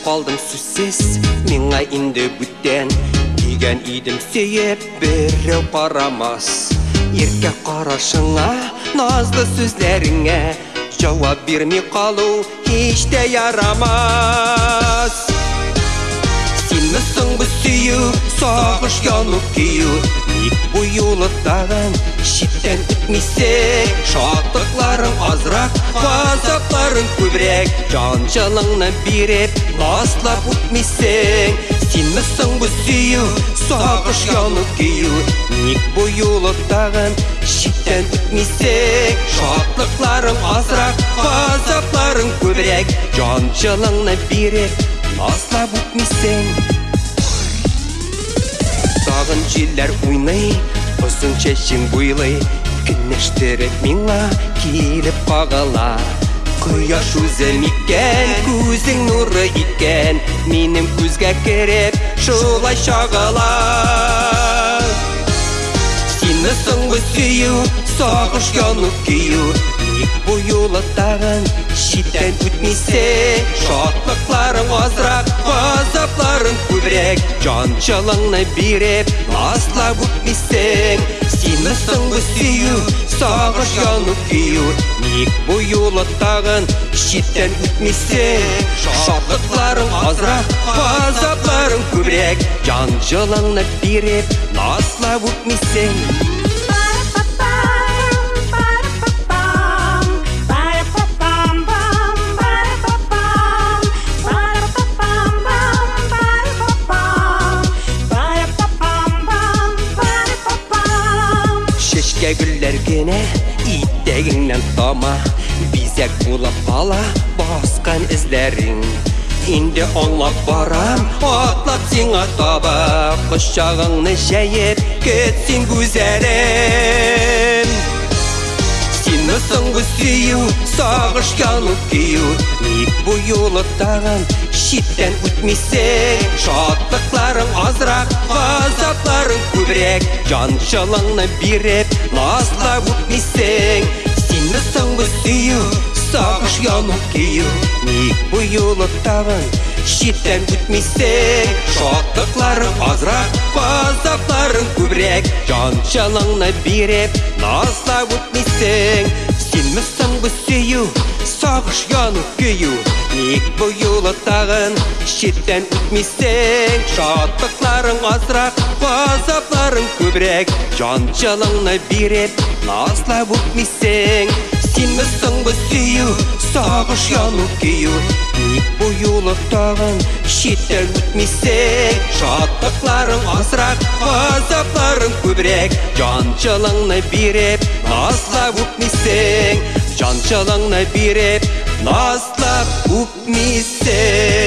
қалдым сүзсіз меңа инде бүттен деген идім сүйеп біреу қарамас ерке қарашыңа назды сөзлеріңе жауап бермей қалу еш те ярамас сенмісің біз сүйу сағыш янып күйу ник бұйылықтаған шеттен өтмесең шаттықларың азырақ ғазапларың көбірек жан жалыңнан беріп ласлап өтмесең сенмісің біз сүйу сағыш янып күйу ник бұйылықтаған шеттен өтмесең шаттықларың азырақ ғазапларың көбірек жан жалыңнан беріп ласлап өтмесең сағын желлер ойнай ұзын шешің бойлай күнештері меңа келіп қағала құяш өзім екен көзің нұры еткен менің көзге кіріп шулай шағала сенмісің біз сүйу сағыш янып күйу ник бұйылықтаған шеттен өтмесең шаттықларың азырақ ғазапларың көбірек жан жалыңнан беріп ласлап өтмесең сенмісің біз сүйу сағыш янып күйу ник бұйылықтаған шеттен өтмесең шаттықларың азырақ ғазапларың көбірек жан жалыңнан беріп ласлап өтмесең Гүллергене иттегіңнен тама бизек болып қала басқан ізлерің Инде оңлап барам атлап сеңа таба құшағыңны жайып кетсең гүзерім сенмісің біз сүйу сағыш янып күйу ник бұйылықтаған шеттен өтмесең шаттықларың азырақ ғазапларың көбірек жан жалыңнан беріп ласлап өтмесең сенмісің біз сүйу сағыш янып күйу ник бұйылықтаған шеттен өтмесең шаттықларың азырақ ғазапларың көбірек жан жалыңнан беріп ласлап өтмесең сенмісің біз сүйу сағыш янып күйу ник бұйылықтаған шеттен өтмесең шаттықларың азырақ ғазапларың көбірек жан жалыңнан беріп ласлап өтмесең сенмісің біз сүйу сағыш янып күйу ник бұйылықтаған шеттен өтмесең шаттықларың азырақ ғазапларың көбірек жан жалыңнан беріп ласлап өтмесең жан жалыңнан беріп ласлап өтмесең